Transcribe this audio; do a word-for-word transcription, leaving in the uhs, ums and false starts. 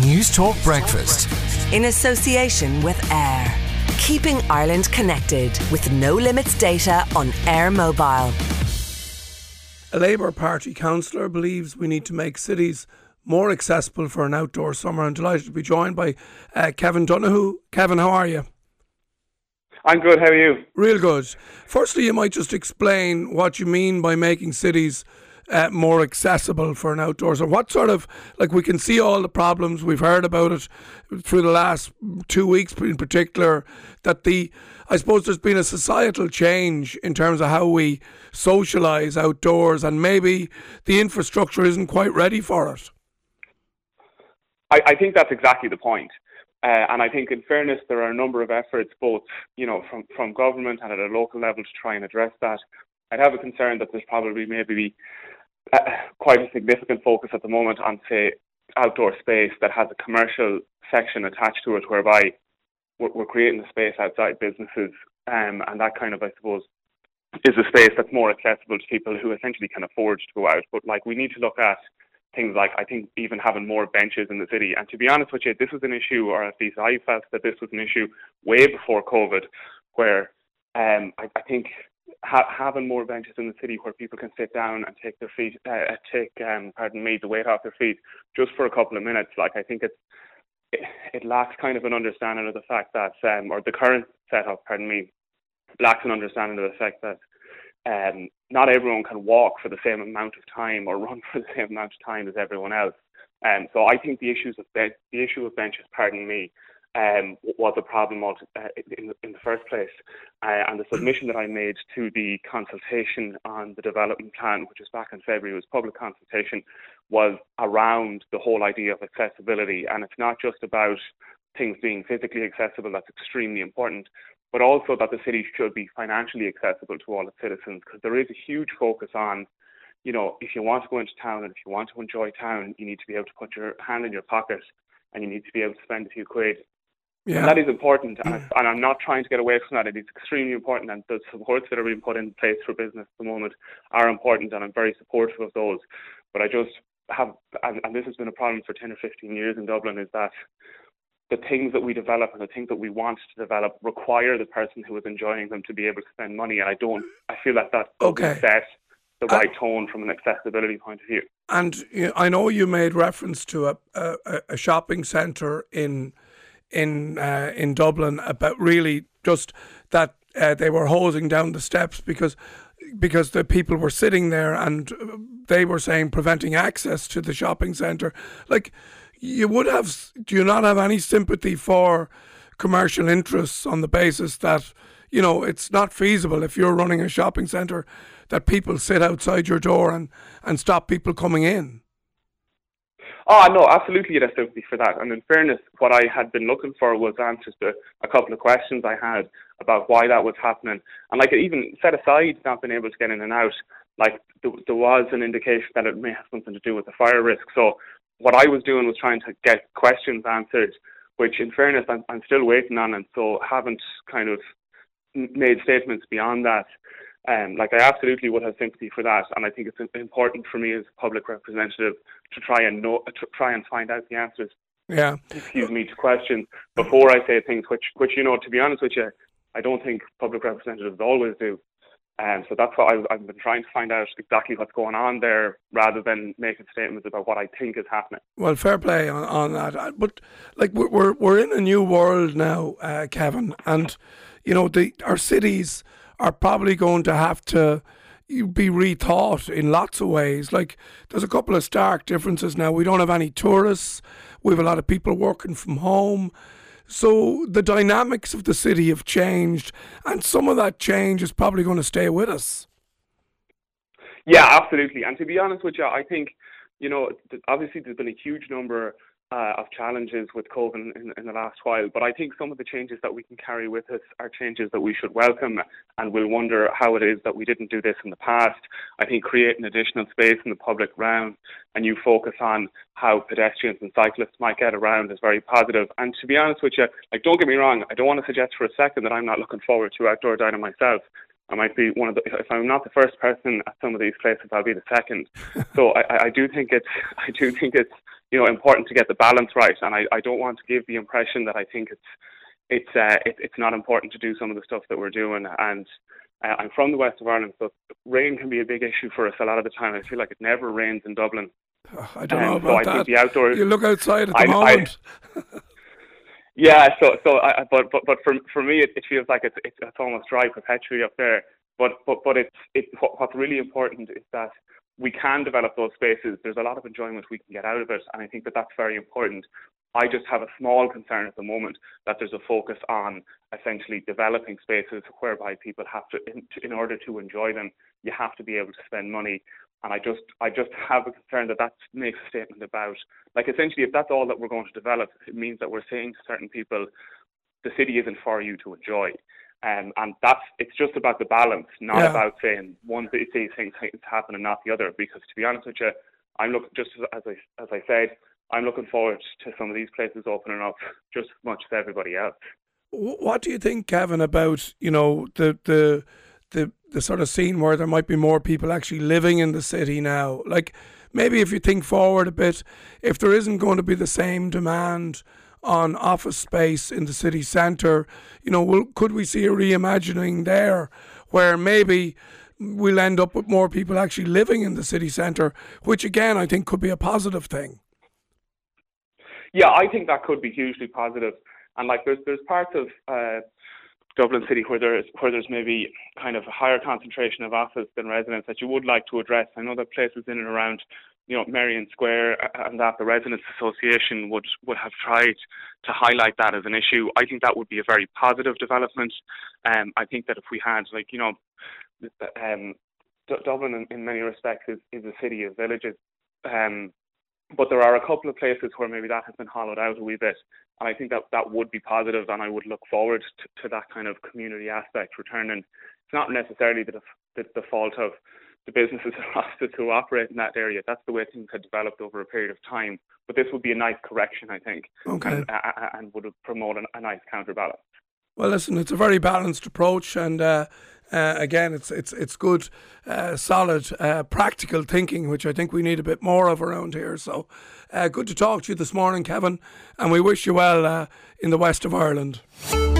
News Talk Breakfast. In association with Air. Keeping Ireland connected with no limits data on Air Mobile. A Labour Party councillor believes we need to make cities more accessible for an outdoor summer. I'm delighted to be joined by uh, Kevin Donoghue. Kevin, how are you? I'm good, how are you? Real good. Firstly, you might just explain what you mean by making cities uh, more accessible for an outdoor summer. What sort of, like, we can see all the problems, we've heard about it through the last two weeks in particular, that the, I suppose there's been a societal change in terms of how we socialise outdoors, and maybe the infrastructure isn't quite ready for it. I, I think that's exactly the point. Uh, and I think, in fairness, there are a number of efforts, both you know, from, from government and at a local level, to try and address that. I'd have a concern that there's probably maybe uh, quite a significant focus at the moment on, say, outdoor space that has a commercial section attached to it, whereby we're, we're creating a space outside businesses, um, and that kind of, I suppose, is a space that's more accessible to people who essentially can afford to go out. But like, we need to look at things like, I think, even having more benches in the city. And to be honest with you, this was an issue, or at least I felt that this was an issue way before COVID, where um, I, I think ha- having more benches in the city where people can sit down and take their feet, uh, take, um, pardon me, the weight off their feet just for a couple of minutes. Like, I think it's, it, it lacks kind of an understanding of the fact that, um, or the current setup, pardon me, lacks an understanding of the fact that Um, not everyone can walk for the same amount of time or run for the same amount of time as everyone else. Um, so I think the issues of be- the issue of benches, pardon me, um, was a problem uh, in, in the first place. Uh, and the submission that I made to the consultation on the development plan, which was back in February, was public consultation, was around the whole idea of accessibility. And it's not just about things being physically accessible, that's extremely important, but also that the city should be financially accessible to all its citizens, because there is a huge focus on, you know, if you want to go into town and if you want to enjoy town, you need to be able to put your hand in your pocket and you need to be able to spend a few quid. Yeah. And that is important, and, I, and I'm not trying to get away from that. It is extremely important, and the supports that are being put in place for business at the moment are important, and I'm very supportive of those. But I just have, and, and this has been a problem for ten or fifteen years in Dublin, is that the things that we develop and the things that we want to develop require the person who is enjoying them to be able to spend money. And I don't, I feel that that doesn't okay. set the right uh, tone from an accessibility point of view. And you know, I know you made reference to a, a, a shopping centre in in uh, in Dublin about really just that uh, they were hosing down the steps because because the people were sitting there and they were saying preventing access to the shopping centre. Like, you would have, do you not have any sympathy for commercial interests on the basis that, you know, it's not feasible if you're running a shopping centre that people sit outside your door and, and stop people coming in? Oh, no, absolutely you'd have sympathy for that. And in fairness, what I had been looking for was answers to a couple of questions I had about why that was happening. And like, even set aside not being able to get in and out, like there, there was an indication that it may have something to do with the fire risk. So what I was doing was trying to get questions answered, which in fairness, I'm, I'm still waiting on, and so haven't kind of made statements beyond that. Um, like, I absolutely would have sympathy for that, and I think it's important for me as a public representative to try and know, to try and find out the answers. Yeah. Excuse me, to questions before I say things, which, which you know, to be honest with you, I don't think public representatives always do. And um, so that's what I've, I've been trying to find out exactly what's going on there, rather than making statements about what I think is happening. Well, fair play on, on that. But like, we're we're in a new world now, uh, Kevin, and you know, the our cities are probably going to have to be rethought in lots of ways. Like, there's a couple of stark differences now. We don't have any tourists. We have a lot of people working from home. So the dynamics of the city have changed, and some of that change is probably going to stay with us. Yeah, absolutely. And to be honest with you, I think, you know, obviously there's been a huge number uh, of challenges with COVID in, in the last while, but I think some of the changes that we can carry with us are changes that we should welcome, and we'll wonder how it is that we didn't do this in the past. I think creating additional space in the public realm, and you focus on how pedestrians and cyclists might get around, is very positive. And to be honest with you, like, don't get me wrong, I don't want to suggest for a second that I'm not looking forward to outdoor dining myself. I might be one of the, if I'm not the first person at some of these places, I'll be the second. So I, I do think it's, I do think it's you know, important to get the balance right. And I, I don't want to give the impression that I think it's it's uh, it, it's not important to do some of the stuff that we're doing. And uh, I'm from the west of Ireland, so rain can be a big issue for us a lot of the time. I feel like it never rains in Dublin. Oh, I don't um, know about so I that. think the outdoors, you look outside at the I, moment. I, yeah, so so I, but but but for for me, it, it feels like it's, it's it's almost dry perpetually up there. But but but it's it what, what's really important is that we can develop those spaces. There's a lot of enjoyment we can get out of it, and I think that that's very important. I just have a small concern at the moment that there's a focus on essentially developing spaces whereby people have to, in, in order to enjoy them, you have to be able to spend money. And I just, I just have a concern that that makes a statement about, like, essentially, if that's all that we're going to develop, it means that we're saying to certain people, the city isn't for you to enjoy. Um, and that's, it's just about the balance, not yeah. about saying one of these things happen and not the other. Because to be honest with you, I'm looking, just as I, as I said, I'm looking forward to some of these places opening up just as much as everybody else. What do you think, Kevin, about, you know, the the the the sort of scene where there might be more people actually living in the city now? Like, maybe if you think forward a bit, if there isn't going to be the same demand on office space in the city centre, you know, will, could we see a reimagining there where maybe we'll end up with more people actually living in the city centre, which again I think could be a positive thing? Yeah, I think that could be hugely positive. And like there's there's parts of uh, Dublin City where there's where there's maybe kind of a higher concentration of office than residents that you would like to address. I know that places in and around, you know, Merrion Square and that the Residents Association would, would have tried to highlight that as an issue. I think that would be a very positive development. Um, I think that if we had, like, you know, um, D- Dublin in, in many respects is, is a city of villages. Um, but there are a couple of places where maybe that has been hollowed out a wee bit. And I think that that would be positive, and I would look forward to, to that kind of community aspect returning. It's not necessarily the, the, the fault of the businesses who operate in that area. That's the way things had developed over a period of time. But this would be a nice correction, I think, okay. and, uh, and would promote a, a nice counterbalance. Well, listen, it's a very balanced approach, and uh, uh, again, it's it's it's good, uh, solid, uh, practical thinking, which I think we need a bit more of around here. So, uh, good to talk to you this morning, Kevin, and we wish you well uh, in the west of Ireland.